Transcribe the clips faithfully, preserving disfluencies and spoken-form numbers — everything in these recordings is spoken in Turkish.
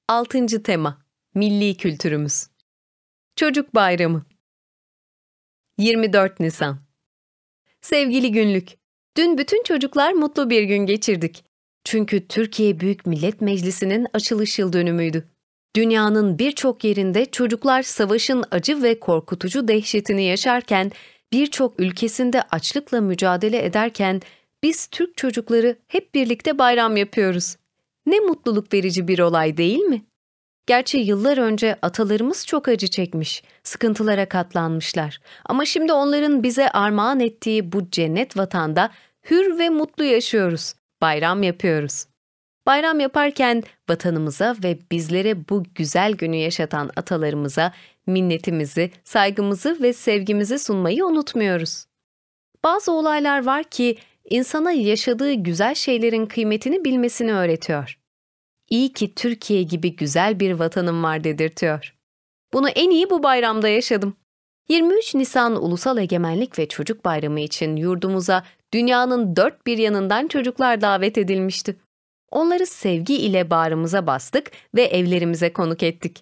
Altıncı tema. Milli kültürümüz. Çocuk Bayramı. yirmi dört Nisan. Sevgili günlük, dün bütün çocuklar mutlu bir gün geçirdik. Çünkü Türkiye Büyük Millet Meclisi'nin açılış yıl dönümüydü. Dünyanın birçok yerinde çocuklar savaşın acı ve korkutucu dehşetini yaşarken, birçok ülkesinde açlıkla mücadele ederken biz Türk çocukları hep birlikte bayram yapıyoruz. Ne mutluluk verici bir olay değil mi? Gerçi yıllar önce atalarımız çok acı çekmiş, sıkıntılara katlanmışlar. Ama şimdi onların bize armağan ettiği bu cennet vatanda hür ve mutlu yaşıyoruz, bayram yapıyoruz. Bayram yaparken vatanımıza ve bizlere bu güzel günü yaşatan atalarımıza minnetimizi, saygımızı ve sevgimizi sunmayı unutmuyoruz. Bazı olaylar var ki insana yaşadığı güzel şeylerin kıymetini bilmesini öğretiyor. İyi ki Türkiye gibi güzel bir vatanım var dedirtiyor. Bunu en iyi bu bayramda yaşadım. yirmi üç Nisan Ulusal Egemenlik ve Çocuk Bayramı için yurdumuza dünyanın dört bir yanından çocuklar davet edilmişti. Onları sevgi ile bağrımıza bastık ve evlerimize konuk ettik.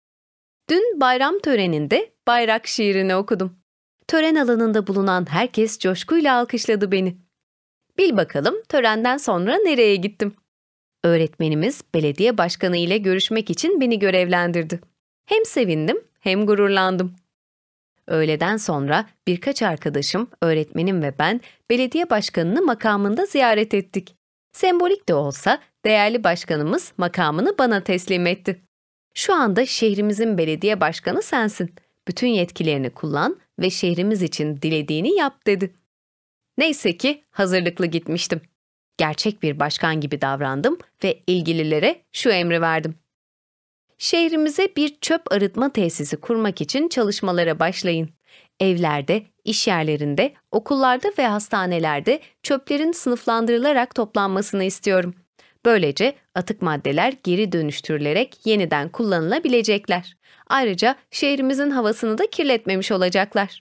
Dün bayram töreninde bayrak şiirini okudum. Tören alanında bulunan herkes coşkuyla alkışladı beni. Bil bakalım törenden sonra nereye gittim? Öğretmenimiz belediye başkanı ile görüşmek için beni görevlendirdi. Hem sevindim hem gururlandım. Öğleden sonra birkaç arkadaşım, öğretmenim ve ben belediye başkanını makamında ziyaret ettik. Sembolik de olsa değerli başkanımız makamını bana teslim etti. Şu anda şehrimizin belediye başkanı sensin. Bütün yetkilerini kullan ve şehrimiz için dilediğini yap dedi. Neyse ki hazırlıklı gitmiştim. Gerçek bir başkan gibi davrandım ve ilgililere şu emri verdim. Şehrimize bir çöp arıtma tesisi kurmak için çalışmalara başlayın. Evlerde, iş yerlerinde, okullarda ve hastanelerde çöplerin sınıflandırılarak toplanmasını istiyorum. Böylece atık maddeler geri dönüştürülerek yeniden kullanılabilecekler. Ayrıca şehrimizin havasını da kirletmemiş olacaklar.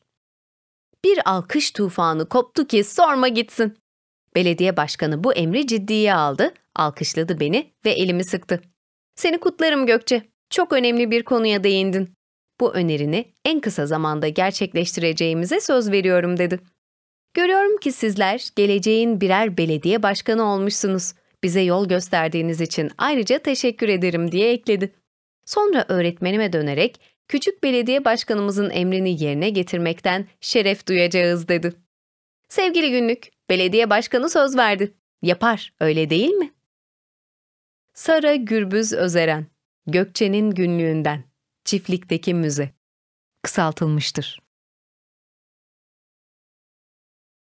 Bir alkış tufanı koptu ki sorma gitsin. Belediye başkanı bu emri ciddiye aldı, alkışladı beni ve elimi sıktı. Seni kutlarım Gökçe, çok önemli bir konuya değindin. Bu önerini en kısa zamanda gerçekleştireceğimize söz veriyorum dedi. Görüyorum ki sizler geleceğin birer belediye başkanı olmuşsunuz. Bize yol gösterdiğiniz için ayrıca teşekkür ederim diye ekledi. Sonra öğretmenime dönerek küçük belediye başkanımızın emrini yerine getirmekten şeref duyacağız dedi. Sevgili günlük, belediye başkanı söz verdi. Yapar, öyle değil mi? Sara Gürbüz Özeren, Gökçe'nin günlüğünden, Çiftlikteki Müze. Kısaltılmıştır.